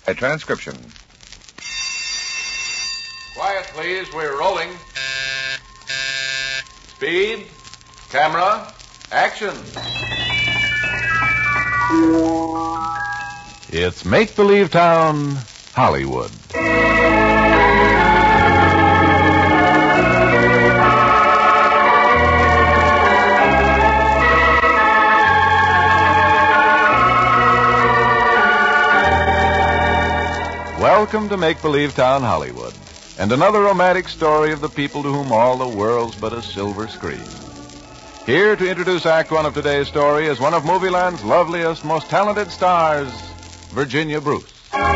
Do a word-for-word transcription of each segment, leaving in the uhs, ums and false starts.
A transcription. Quiet, please. We're rolling. Speed. Camera. Action. It's Make-Believe Town, Hollywood. Welcome to Make-Believe Town, Hollywood, and another romantic story of the people to whom all the world's but a silver screen. Here to introduce Act One of today's story is one of Movieland's loveliest, most talented stars, Virginia Bruce.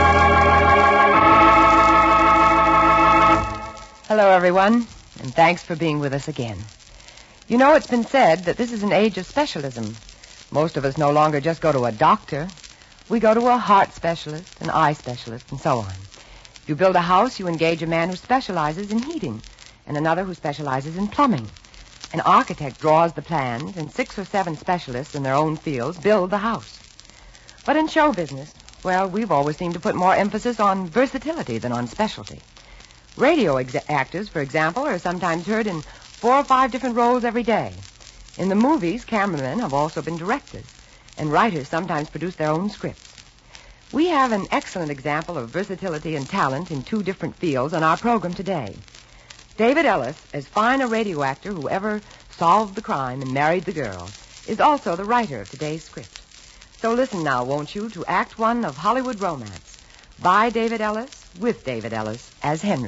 Hello, everyone, and thanks for being with us again. You know, it's been said that this is an age of specialism. Most of us no longer just go to a doctor. We go to a heart specialist, an eye specialist, and so on. If you build a house, you engage a man who specializes in heating, and another who specializes in plumbing. An architect draws the plans, and six or seven specialists in their own fields build the house. But in show business, well, we've always seemed to put more emphasis on versatility than on specialty. Radio ex- actors, for example, are sometimes heard in four or five different roles every day. In the movies, cameramen have also been directors, and writers sometimes produce their own scripts. We have an excellent example of versatility and talent in two different fields on our program today. David Ellis, as fine a radio actor who ever solved the crime and married the girl, is also the writer of today's script. So listen now, won't you, to Act One of Hollywood Romance, by David Ellis, with David Ellis as Henry.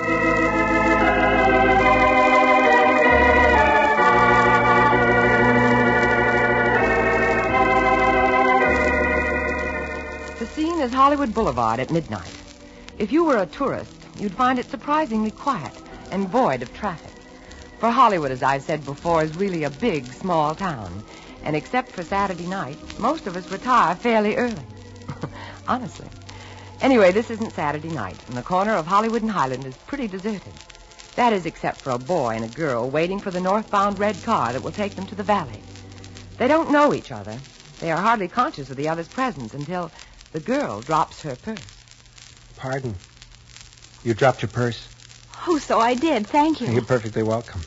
The scene is Hollywood Boulevard at midnight. If you were a tourist, you'd find it surprisingly quiet and void of traffic. For Hollywood, as I've said before, is really a big, small town. And except for Saturday night, most of us retire fairly early. Honestly. Anyway, this isn't Saturday night, and the corner of Hollywood and Highland is pretty deserted. That is except for a boy and a girl waiting for the northbound red car that will take them to the valley. They don't know each other. They are hardly conscious of the other's presence until the girl drops her purse. Pardon. You dropped your purse? Oh, so I did. Thank you. You're perfectly welcome.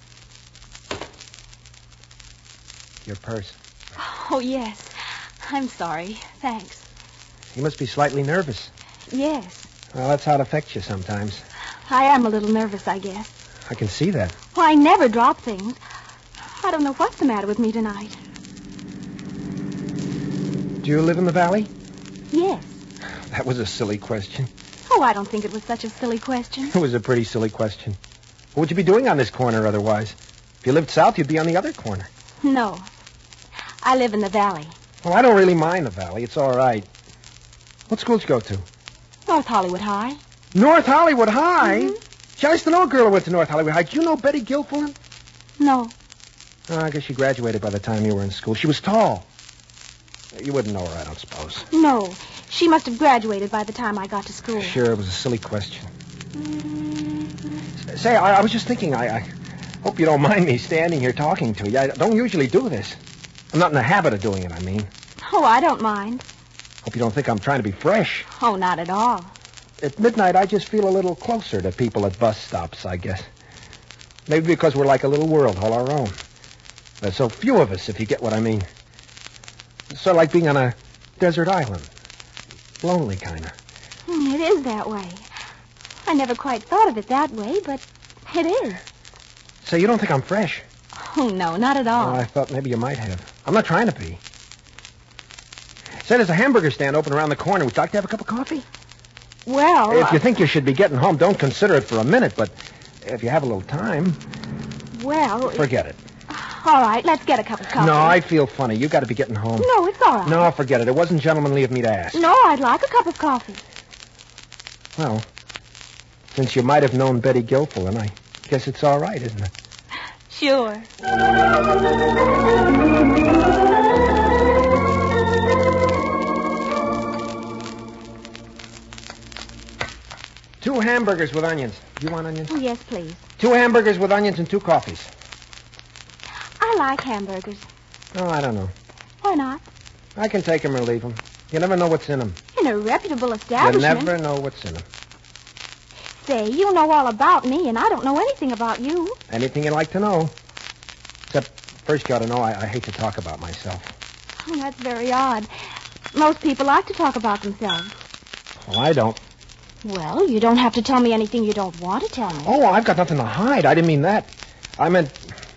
Your purse. Oh, yes. I'm sorry. Thanks. You must be slightly nervous. Yes. Well, that's how it affects you sometimes. I am a little nervous, I guess. I can see that. Well, I never drop things. I don't know what's the matter with me tonight. Do you live in the valley? Yes. That was a silly question. Oh, I don't think it was such a silly question. It was a pretty silly question. What would you be doing on this corner otherwise? If you lived south, you'd be on the other corner. No. I live in the valley. Well, I don't really mind the valley. It's all right. What school did you go to? North Hollywood High. North Hollywood High? Mm-hmm. Gee, I used to know a girl who went to North Hollywood High. Do you know Betty Gilfillan? No. Oh, I guess she graduated by the time you were in school. She was tall. You wouldn't know her, I don't suppose. No. She must have graduated by the time I got to school. Sure, it was a silly question. Say, I, I was just thinking, I, I hope you don't mind me standing here talking to you. I don't usually do this. I'm not in the habit of doing it, I mean. Oh, I don't mind. Hope you don't think I'm trying to be fresh. Oh, not at all. At midnight, I just feel a little closer to people at bus stops, I guess. Maybe because we're like a little world all our own. There's so few of us, if you get what I mean. It's sort of like being on a desert island. Lonely, kind of. Mm, it is that way. I never quite thought of it that way, but it is. Say, you don't think I'm fresh? Oh, no, not at all. Oh, I thought maybe you might have. I'm not trying to be. Say, there's a hamburger stand open around the corner. Would you like to have a cup of coffee? Well... If you uh, think you should be getting home, don't consider it for a minute, but if you have a little time... Well... Forget it. All right, let's get a cup of coffee. No, I feel funny. You got to be getting home. No, it's all right. No, forget it. It wasn't gentlemanly of me to ask. No, I'd like a cup of coffee. Well, since you might have known Betty Gilfillan, I guess it's all right, isn't it? Sure. Two hamburgers with onions. Do you want onions? Oh, yes, please. Two hamburgers with onions and two coffees. I like hamburgers. Oh, I don't know. Why not? I can take them or leave them. You never know what's in them. You in a reputable You establishment. never know what's in them. Say, you know all about me, and I don't know anything about you. Anything you'd like to know. Except, first you ought to know I, I hate to talk about myself. Oh, that's very odd. Most people like to talk about themselves. Well, I don't. Well, you don't have to tell me anything you don't want to tell me. Oh, I've got nothing to hide. I didn't mean that. I meant...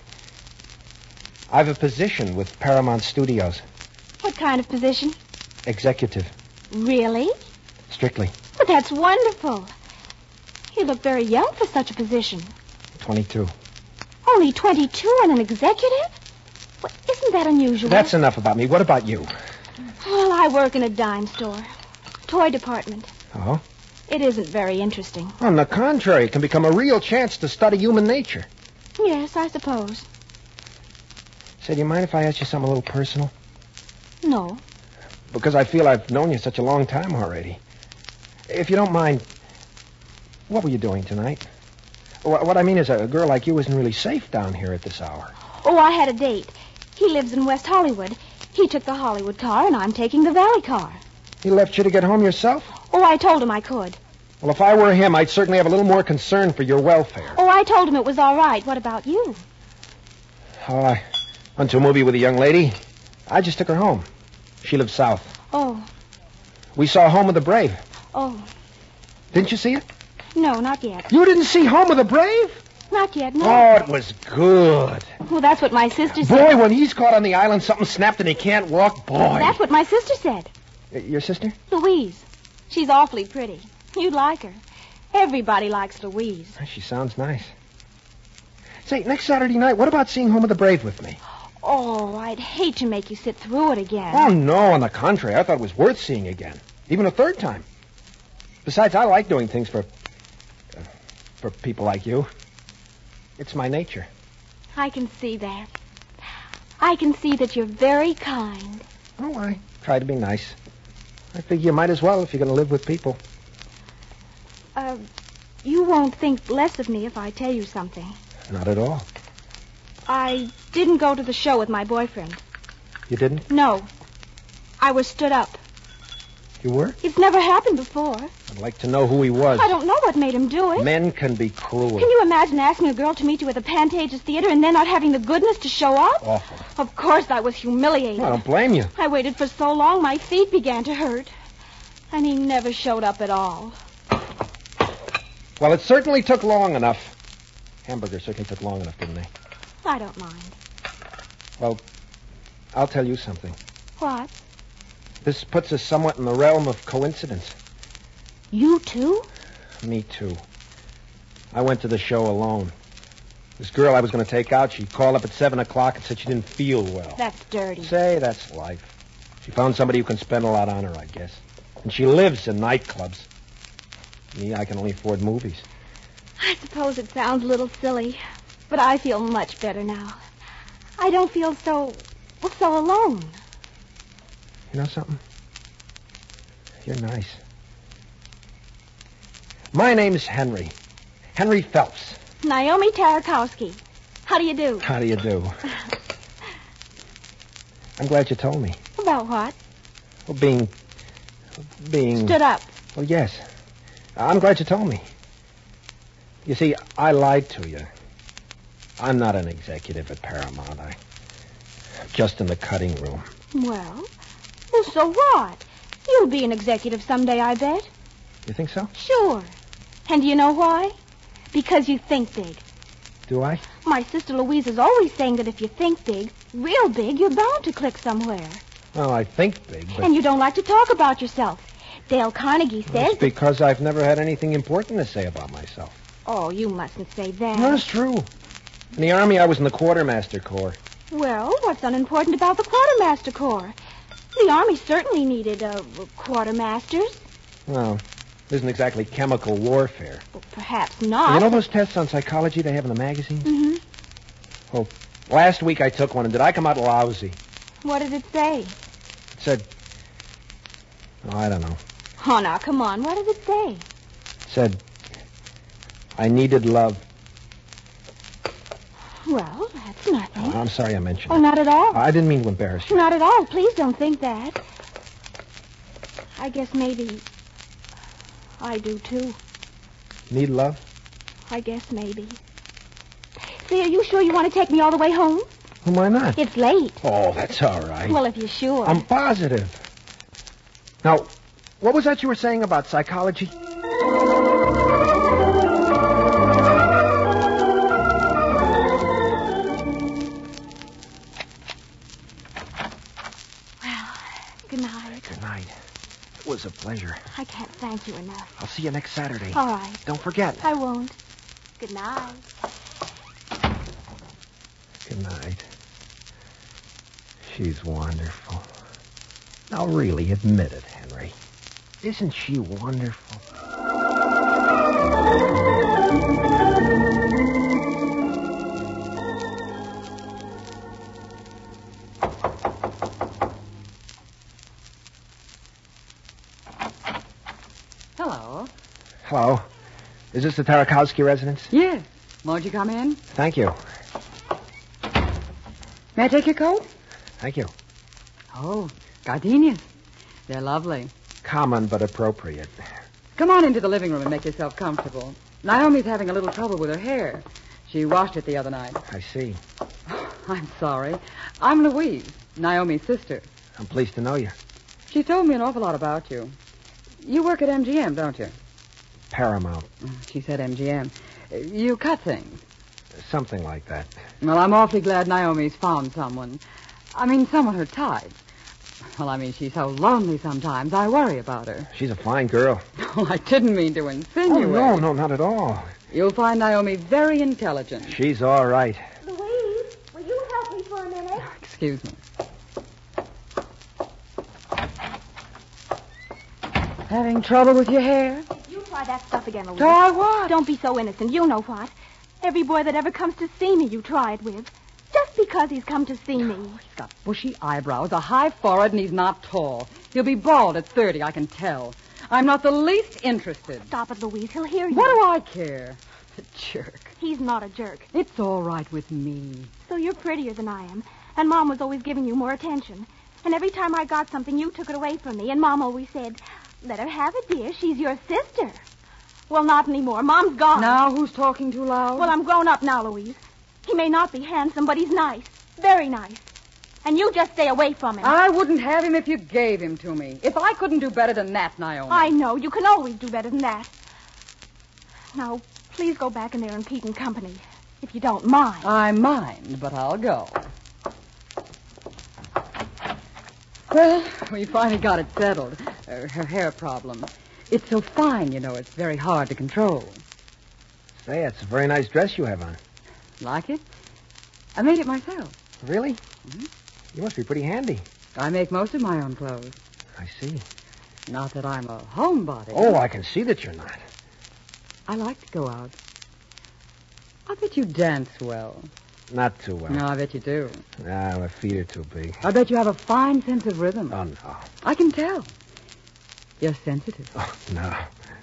I have a position with Paramount Studios. What kind of position? Executive. Really? Strictly. But that's wonderful. You look very young for such a position. twenty-two. Only twenty-two and an executive? Well, isn't that unusual? That's enough about me. What about you? Well, I work in a dime store. Toy department. Oh? It isn't very interesting. On the contrary, it can become a real chance to study human nature. Yes, I suppose. Say, do you mind if I ask you something a little personal? No. Because I feel I've known you such a long time already. If you don't mind, what were you doing tonight? What, what I mean is a girl like you isn't really safe down here at this hour. Oh, I had a date. He lives in West Hollywood. He took the Hollywood car, and I'm taking the Valley car. He left you to get home yourself? Oh, I told him I could. Well, if I were him, I'd certainly have a little more concern for your welfare. Oh, I told him it was all right. What about you? Oh, I went to a movie with a young lady. I just took her home. She lives south. Oh, We saw Home of the Brave. oh. Didn't you see it? No, not yet. You didn't see Home of the Brave? Not yet, no. Oh, it was good. Well, that's what my sister said. Boy, when he's caught on the island, something snapped and he can't walk. Boy. That's what my sister said. Y- Your sister? Louise. She's awfully pretty. You'd like her. Everybody likes Louise. She sounds nice. Say, next Saturday night, what about seeing Home of the Brave with me? Oh, I'd hate to make you sit through it again. Oh, no, on the contrary. I thought it was worth seeing again. Even a third time. Besides, I like doing things for... Uh, for people like you. It's my nature. I can see that. I can see that you're very kind. Oh, I try to be nice. I figure you might as well if you're going to live with people. Uh, you won't think less of me if I tell you something. Not at all. I didn't go to the show with my boyfriend. You didn't? No. I was stood up. You were? It's never happened before. I'd like to know who he was. I don't know what made him do it. Men can be cruel. Can you imagine asking a girl to meet you at the Pantages Theater and then not having the goodness to show up? Awful. Of course I was humiliated. Well, I don't blame you. I waited for so long my feet began to hurt. And he never showed up at all. Well, it certainly took long enough. Hamburgers certainly took long enough, didn't they? I don't mind. Well, I'll tell you something. What? This puts us somewhat in the realm of coincidence. You too? Me too. I went to the show alone. This girl I was going to take out, she called up at seven o'clock and said she didn't feel well. That's dirty. Say, that's life. She found somebody who can spend a lot on her, I guess. And she lives in nightclubs. Me, I can only afford movies. I suppose it sounds a little silly, but I feel much better now. I don't feel so, well, so alone. You know something? You're nice. My name's Henry. Henry Phelps. Naomi Tarakowski. How do you do? How do you do? I'm glad you told me. About what? Well, being... being... Stood up. Well, yes. I'm glad you told me. You see, I lied to you. I'm not an executive at Paramount. I... I'm just in the cutting room. Well, well, so what? You'll be an executive someday, I bet. You think so? Sure. And do you know why? Because you think big. Do I? My sister Louise is always saying that if you think big, real big, you're bound to click somewhere. Well, I think big, but... And you don't like to talk about yourself. Dale Carnegie says... That's because I've never had anything important to say about myself. Oh, you mustn't say that. No, it's true. In the Army, I was in the Quartermaster Corps. Well, what's unimportant about the Quartermaster Corps? The Army certainly needed, uh, quartermasters. Well, it isn't exactly chemical warfare. Well, perhaps not. You know those tests on psychology they have in the magazines? Mm-hmm. Well, last week I took one, and did I come out lousy? What did it say? It said... Oh, I don't know. Oh, now, come on. What did it say? It said... I needed love. Well, that's nothing. Oh, I'm sorry I mentioned Oh, it. not at all. I didn't mean to embarrass you. Not at all. Please don't think that. I guess maybe I do, too. Need love? I guess maybe. Say, are you sure you want to take me all the way home? Well, why not? It's late. Oh, that's all right. Well, if you're sure. I'm positive. Now, what was that you were saying about psychology? Good night. Good night. It was a pleasure. I can't thank you enough. I'll see you next Saturday. All right. Don't forget. I won't. Good night. Good night. She's wonderful. Now, really, admit it, Henry. Isn't she wonderful? Hello. Hello. Is this the Tarakowski residence? Yes. Won't you come in? Thank you. May I take your coat? Thank you. Oh, gardenias. They're lovely. Common but appropriate. Come on into the living room and make yourself comfortable. Naomi's having a little trouble with her hair. She washed it the other night. I see. I'm sorry. I'm Louise, Naomi's sister. I'm pleased to know you. She told me an awful lot about you. You work at M G M, don't you? Paramount. She said M G M. You cut things. Something like that. Well, I'm awfully glad Naomi's found someone. I mean, someone her type. Well, I mean, she's so lonely sometimes. I worry about her. She's a fine girl. Oh, I didn't mean to Oh, insinuate. no, no, not at all. You'll find Naomi very intelligent. She's all right. Louise, will you help me for a minute? Excuse me. Having trouble with your hair? You try that stuff again, Louise. Try what? Don't be so innocent. You know what. Every boy that ever comes to see me, you try it with. Just because he's come to see me. He's got bushy eyebrows, a high forehead, and he's not tall. He'll be bald at thirty, I can tell. I'm not the least interested. Stop it, Louise. He'll hear you. What do I care? A jerk. He's not a jerk. It's all right with me. So you're prettier than I am. And Mom was always giving you more attention. And every time I got something, you took it away from me. And Mom always said, let her have it, dear. She's your sister. Well, not anymore. Mom's gone. Now who's talking too loud? Well, I'm grown up now, Louise. He may not be handsome, but he's nice. Very nice. And you just stay away from him. I wouldn't have him if you gave him to me. If I couldn't do better than that, Naomi. I know. You can always do better than that. Now, please go back in there and Pete and company, if you don't mind. I mind, but I'll go. Well, we finally got it settled. Uh, her hair problem. It's so fine, you know, it's very hard to control. Say, it's a very nice dress you have on. Like it? I made it myself. Really? Mm-hmm. You must be pretty handy. I make most of my own clothes. I see. Not that I'm a homebody. Oh, I can see that you're not. I like to go out. I bet you dance well. Not too well. No, I bet you do. Nah, my feet are too big. I bet you have a fine sense of rhythm. Oh, no. I can tell. You're sensitive. Oh, no.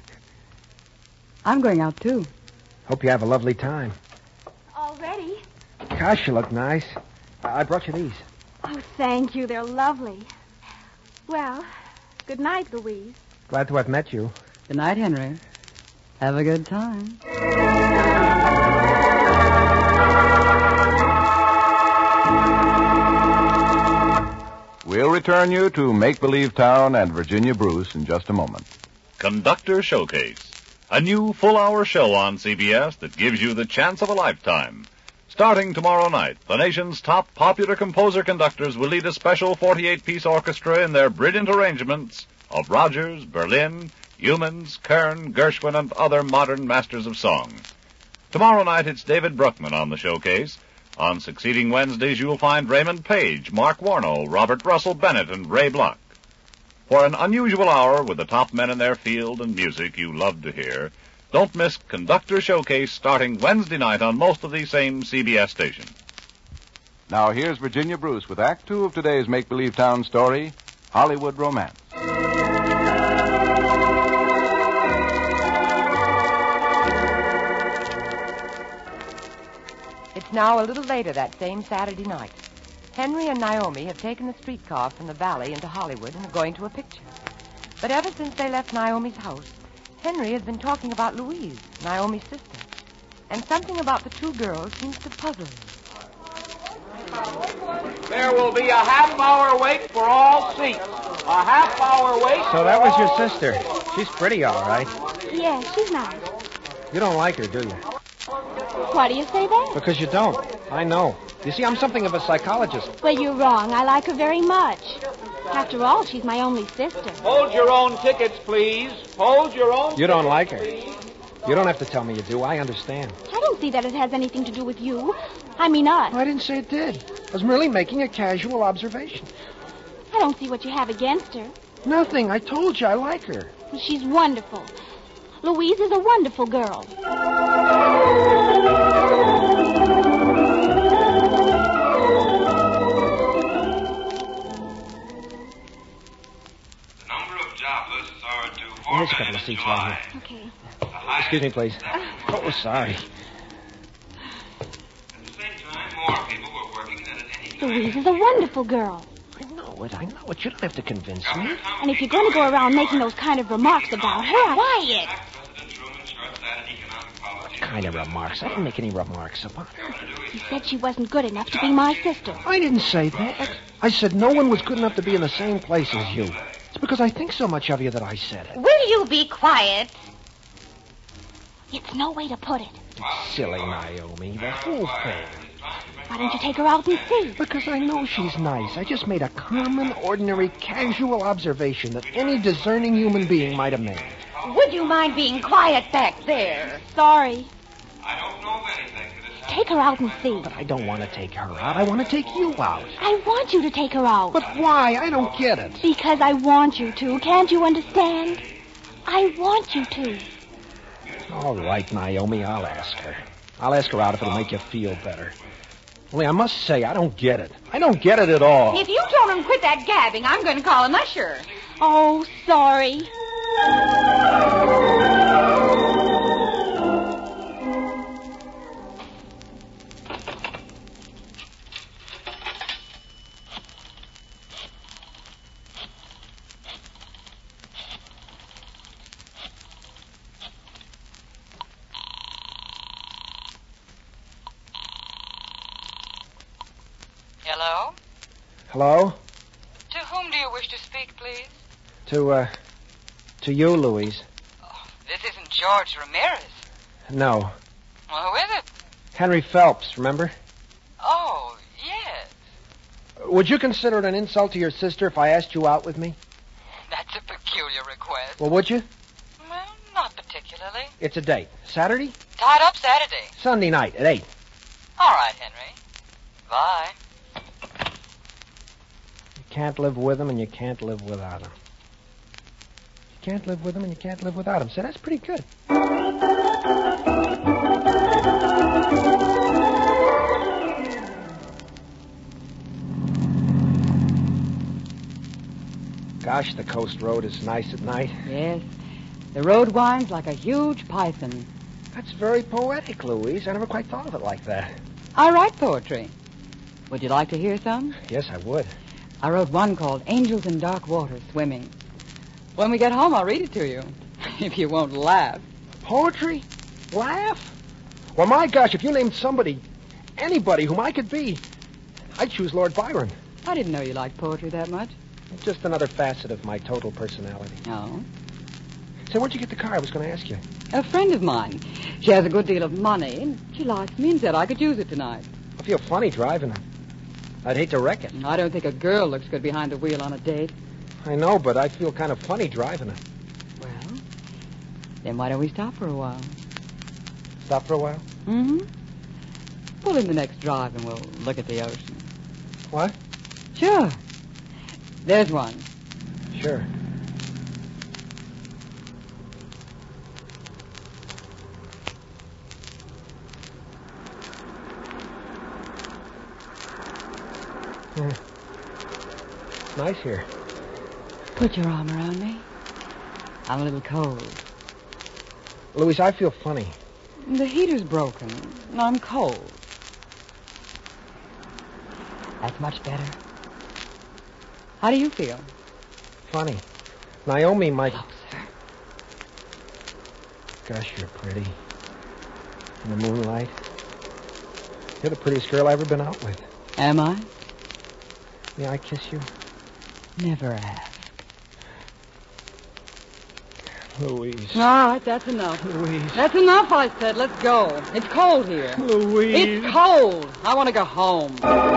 I'm going out, too. Hope you have a lovely time. Already? Gosh, you look nice. I I brought you these. Oh, thank you. They're lovely. Well, good night, Louise. Glad to have met you. Good night, Henry. Have a good time. We'll return you to Make Believe Town and Virginia Bruce in just a moment. Conductor Showcase, a new full-hour show on C B S that gives you the chance of a lifetime. Starting tomorrow night, the nation's top popular composer-conductors will lead a special forty-eight piece orchestra in their brilliant arrangements of Rodgers, Berlin, Humans, Kern, Gershwin, and other modern masters of song. Tomorrow night, it's David Bruckman on the showcase. On succeeding Wednesdays, you'll find Raymond Page, Mark Warnow, Robert Russell Bennett, and Ray Bloch. For an unusual hour with the top men in their field and music you love to hear, don't miss Conductor Showcase starting Wednesday night on most of these same C B S stations. Now here's Virginia Bruce with Act Two of today's Make Believe Town story, Hollywood Romance. It's now a little later that same Saturday night. Henry and Naomi have taken the streetcar from the valley into Hollywood and are going to a picture. But since they left Naomi's house, Henry has been talking about Louise, Naomi's sister. And something about the two girls seems to puzzle him. There will be a half-hour wait for all seats. A half-hour wait. So that was your sister. She's pretty, all right. Yeah, she's nice. You don't like her, do you? Why do you say that? Because you don't. I know. You see, I'm something of a psychologist. Well, you're wrong. I like her very much. After all, she's my only sister. Hold your own tickets, please. Hold your own You don't like her. tickets, please. You don't have to tell me you do. I understand. I don't see that it has anything to do with you. I mean us. I didn't say it did. I was merely making a casual observation. I don't see what you have against her. Nothing. I told you I like her. Well, she's wonderful. Louise is a wonderful girl. Here's a couple of seats right here. Okay. Excuse me, please. Oh, sorry. Louise is a wonderful girl. I know it. I know it. You don't have to convince me. And if you're going to go around making those kind of remarks about her, I... Quiet! What kind of remarks? I didn't make any remarks about her. You said she wasn't good enough to be my sister. I didn't say that. I said no one was good enough to be in the same place as you. It's because I think so much of you that I said it. Will you be quiet? It's no way to put it. It's silly, Naomi. The whole thing. Why don't you take her out and see? Because I know she's nice. I just made a common, ordinary, casual observation that any discerning human being might have made. Would you mind being quiet back there? Sorry. I don't know anything. Take her out and see. But I don't want to take her out. I want to take you out. I want you to take her out. But why? I don't get it. Because I want you to. Can't you understand? I want you to. All right, Naomi, I'll ask her. I'll ask her out if it'll make you feel better. Only I must say, I don't get it. I don't get it at all. If you told him quit that gabbing, I'm going to call an usher. Oh, sorry. Hello? Hello? To whom do you wish to speak, please? To, uh, to you, Louise. Oh, this isn't George Ramirez. No. Well, who is it? Henry Phelps, remember? Oh, yes. Would you consider it an insult to your sister if I asked you out with me? That's a peculiar request. Well, would you? Well, not particularly. It's a date. Saturday? Tied up Saturday. Sunday night at eight. All right, Henry. Bye. You can't live with him and you can't live without him. You can't live with him and you can't live without him. So that's pretty good. Gosh, the coast road is nice at night. Yes. The road winds like a huge python. That's very poetic, Louise. I never quite thought of it like that. I write poetry. Would you like to hear some? Yes, I would. I wrote one called Angels in Dark Water Swimming. When we get home, I'll read it to you. If you won't laugh. Poetry? Laugh? Well, my gosh, if you named somebody, anybody whom I could be, I'd choose Lord Byron. I didn't know you liked poetry that much. Just another facet of my total personality. Oh? Say, where'd you get the car? I was going to ask you. A friend of mine. She has a good deal of money, and she likes me and said I could use it tonight. I feel funny driving her. I'd hate to wreck it. I don't think a girl looks good behind the wheel on a date. I know, but I feel kind of funny driving her. Well, then why don't we stop for a while? Stop for a while? Mm-hmm. Pull in the next drive and we'll look at the ocean. What? Sure. There's one. Sure. Yeah. It's nice here. Put your arm around me. I'm a little cold. Louise, I feel funny. The heater's broken, and I'm cold. That's much better. How do you feel? Funny. Naomi, my... Gosh, you're pretty. In the moonlight. You're the prettiest girl I've ever been out with. Am I? May I kiss you? Never ask. Louise. All right, that's enough. Louise. That's enough, I said. Let's go. It's cold here. Louise. It's cold. I want to go home.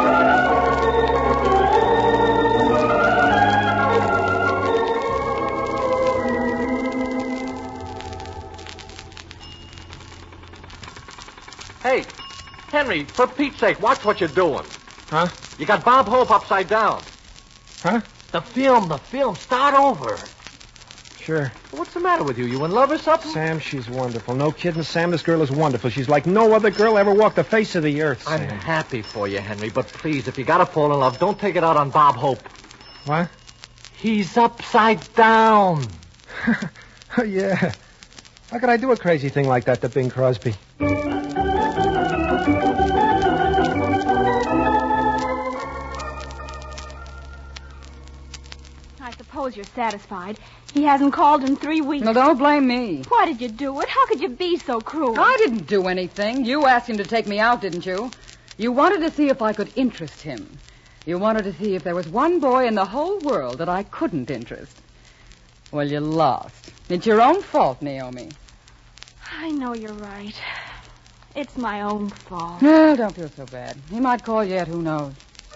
Hey, Henry, for Pete's sake, watch what you're doing. Huh? You got Bob Hope upside down. Huh? The film, the film. Start over. Sure. What's the matter with you? You in love or something? Sam, she's wonderful. No kidding, Sam. This girl is wonderful. She's like no other girl ever walked the face of the earth, Sam. I'm happy for you, Henry, but please, if you gotta fall in love, don't take it out on Bob Hope. What? He's upside down. Oh, yeah. How could I do a crazy thing like that to Bing Crosby? I suppose you're satisfied. He hasn't called in three weeks. No, don't blame me. Why did you do it? How could you be so cruel? I didn't do anything. You asked him to take me out, didn't you? You wanted to see if I could interest him. You wanted to see if there was one boy in the whole world that I couldn't interest. Well, you lost. It's your own fault, Naomi. I know you're right. It's my own fault. Well, don't feel so bad. He might call yet, who knows.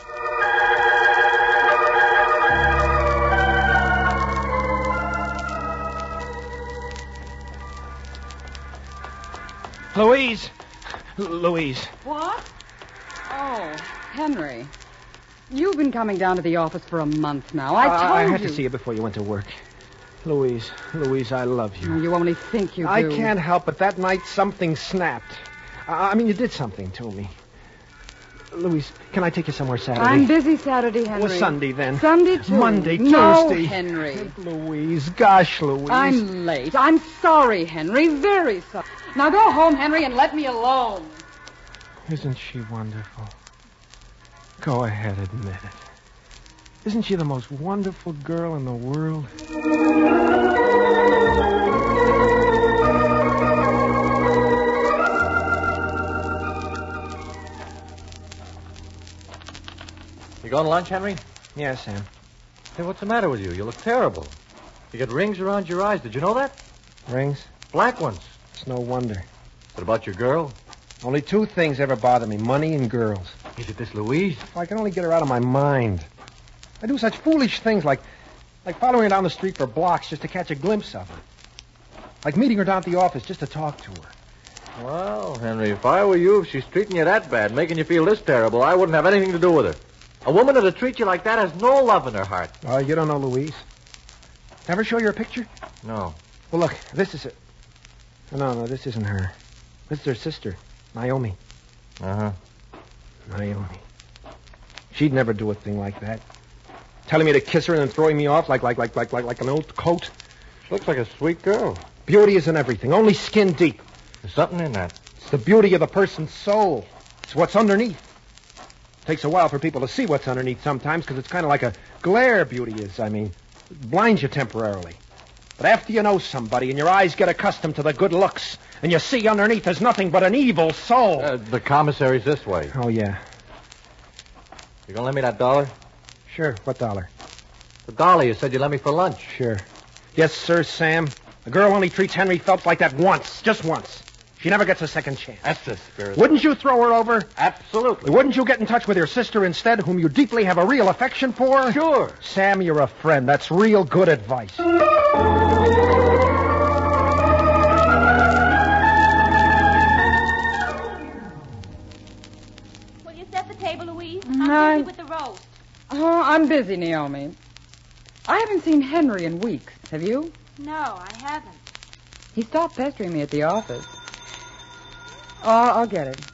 Louise. L- Louise. What? Oh, Henry. You've been coming down to the office for a month now. I Uh, told I had you. to see you before you went to work. Louise, Louise, I love you. You only think you do. I can't help it. That night, something snapped. I, I mean, you did something to me. Louise, can I take you somewhere Saturday? I'm busy Saturday, Henry. Well, Sunday, then. Sunday, too. Monday, no, Tuesday. Henry. Louise, gosh, Louise. I'm late. I'm sorry, Henry. Very sorry. Now go home, Henry, and let me alone. Isn't she wonderful? Go ahead, admit it. Isn't she the most wonderful girl in the world? You going to lunch, Henry? Yes, Sam. Hey, what's the matter with you? You look terrible. You got rings around your eyes. Did you know that? Rings? Black ones. It's no wonder. What about your girl? Only two things ever bother me, money and girls. Is it this Louise? If I can only get her out of my mind. I do such foolish things like like following her down the street for blocks just to catch a glimpse of her. Like meeting her down at the office just to talk to her. Well, Henry, if I were you, if she's treating you that bad, making you feel this terrible, I wouldn't have anything to do with her. A woman that'll treat you like that has no love in her heart. Oh, you don't know Louise? Ever show you her picture? No. Well, look, this is it. No, no, this isn't her. This is her sister, Naomi. Uh-huh. Naomi. She'd never do a thing like that. Telling me to kiss her and then throwing me off like like like like like like an old coat. She looks like a sweet girl. Beauty isn't everything. Only skin deep. There's something in that. It's the beauty of the person's soul. It's what's underneath. It takes a while for people to see what's underneath sometimes because it's kind of like a glare, beauty is. I mean, it blinds you temporarily. But after you know somebody and your eyes get accustomed to the good looks and you see underneath there's nothing but an evil soul. Uh, the commissary's this way. Oh, yeah. You gonna lend me that dollar? Sure. What dollar? The dollar you said you lent me for lunch. Sure. Yes, sir, Sam. A girl only treats Henry Phelps like that once. Just once. She never gets a second chance. That's the spirit. Wouldn't you throw her over? Absolutely. Wouldn't you get in touch with your sister instead, whom you deeply have a real affection for? Sure. Sam, you're a friend. That's real good advice. Will you set the table, Louise? I'm No. busy with the roast. Oh, I'm busy, Naomi. I haven't seen Henry in weeks. Have you? No, I haven't. He stopped pestering me at the office. Oh, I'll get it.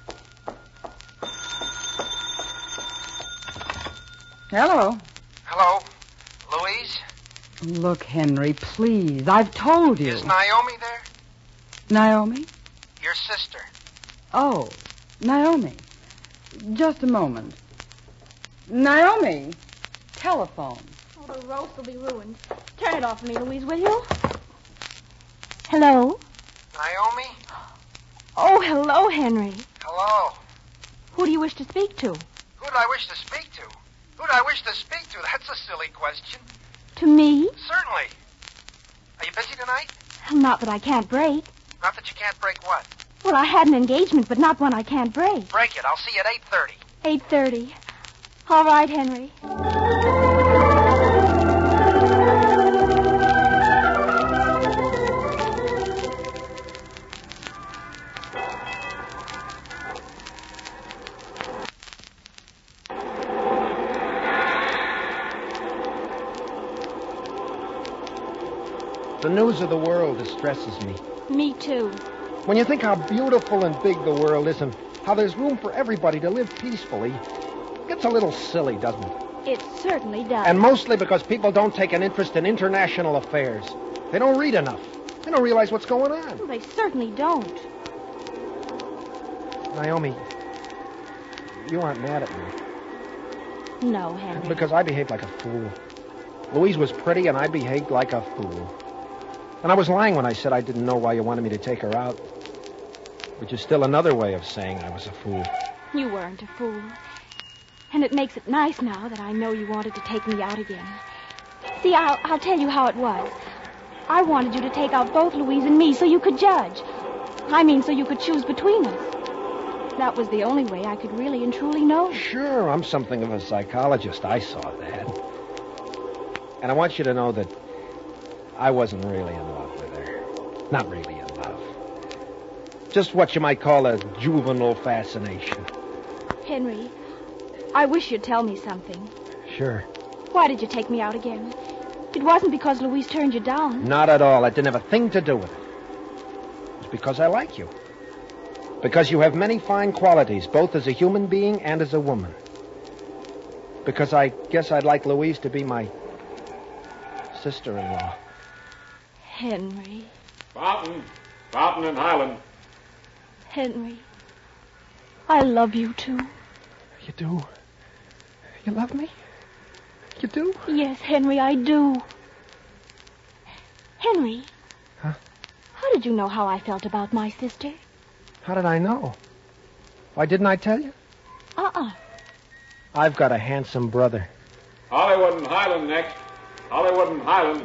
Hello. Hello? Louise? Look, Henry, please. I've told you. Is Naomi there? Naomi? Your sister. Oh, Naomi. Just a moment. Naomi, telephone. Oh, Her roast will be ruined. Turn it off for me, Louise, will you? Hello? Naomi? Oh, hello, Henry. Hello. Who do you wish to speak to? Who do I wish to speak to? Who do I wish to speak to? That's a silly question. To me? Certainly. Are you busy tonight? Not that I can't break. Not that you can't break what? Well, I had an engagement, but not one I can't break. Break it. I'll see you at eight thirty. eight thirty. All right, Henry. The news of the world distresses me. Me too. When you think how beautiful and big the world is and how there's room for everybody to live peacefully, it gets a little silly, doesn't it? It certainly does. And mostly because people don't take an interest in international affairs. They don't read enough. They don't realize what's going on. Well, they certainly don't. Naomi, you aren't mad at me. No, Henry. Because I behaved like a fool. Louise was pretty and I behaved like a fool. And I was lying when I said I didn't know why you wanted me to take her out. Which is still another way of saying I was a fool. You weren't a fool. And it makes it nice now that I know you wanted to take me out again. See, I'll, I'll tell you how it was. I wanted you to take out both Louise and me so you could judge. I mean, so you could choose between us. That was the only way I could really and truly know. Sure, I'm something of a psychologist. I saw that. And I want you to know that I wasn't really in love with her. Not really in love. Just what you might call a juvenile fascination. Henry, I wish you'd tell me something. Sure. Why did you take me out again? It wasn't because Louise turned you down. Not at all. It didn't have a thing to do with it. It's because I like you. Because you have many fine qualities, both as a human being and as a woman. Because I guess I'd like Louise to be my sister-in-law. Henry. Fountain. Fountain and Highland. Henry. I love you, too. You do? You love me? You do? Yes, Henry, I do. Henry. Huh? How did you know how I felt about my sister? How did I know? Why didn't I tell you? Uh-uh. I've got a handsome brother. Hollywood and Highland next. Hollywood and Highland.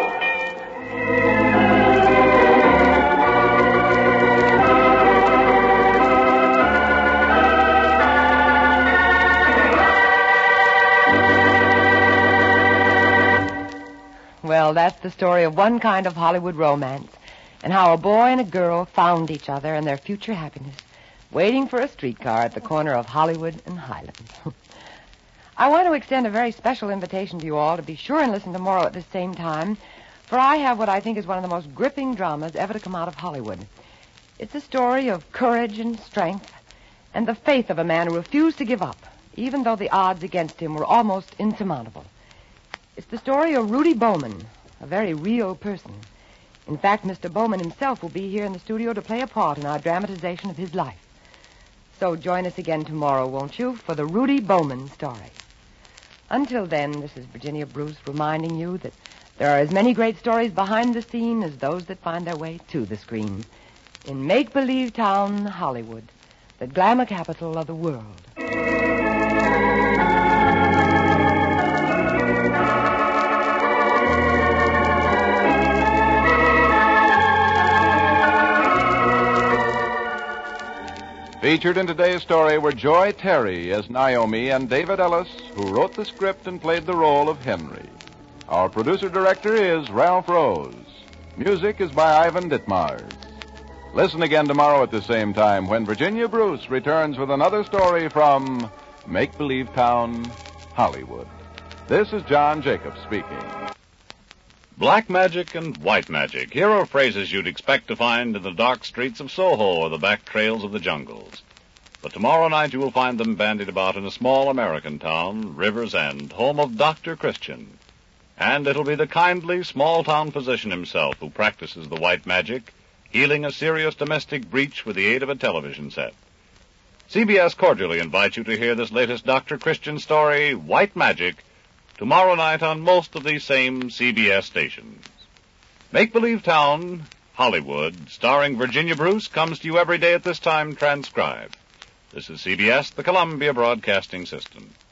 Well, that's the story of one kind of Hollywood romance, and how a boy and a girl found each other and their future happiness, waiting for a streetcar at the corner of Hollywood and Highland. I want to extend a very special invitation to you all to be sure and listen tomorrow at this same time, for I have what I think is one of the most gripping dramas ever to come out of Hollywood. It's a story of courage and strength and the faith of a man who refused to give up, even though the odds against him were almost insurmountable. It's the story of Rudy Bowman, a very real person. In fact, Mister Bowman himself will be here in the studio to play a part in our dramatization of his life. So join us again tomorrow, won't you, for the Rudy Bowman story. Until then, this is Virginia Bruce reminding you that there are as many great stories behind the scene as those that find their way to the screen. In Make-Believe Town, Hollywood, the glamour capital of the world. Featured in today's story were Joy Terry as Naomi and David Ellis, who wrote the script and played the role of Henry. Our producer-director is Ralph Rose. Music is by Ivan Ditmars. Listen again tomorrow at the same time when Virginia Bruce returns with another story from Make-Believe Town, Hollywood. This is John Jacobs speaking. Black magic and white magic. Here are phrases you'd expect to find in the dark streets of Soho or the back trails of the jungles. But tomorrow night you will find them bandied about in a small American town, River's End, home of Doctor Christian. And it'll be the kindly small-town physician himself who practices the white magic, healing a serious domestic breach with the aid of a television set. C B S cordially invites you to hear this latest Doctor Christian story, White Magic, tomorrow night on most of these same C B S stations. Make-Believe Town, Hollywood, starring Virginia Bruce, comes to you every day at this time transcribed. This is C B S, the Columbia Broadcasting System.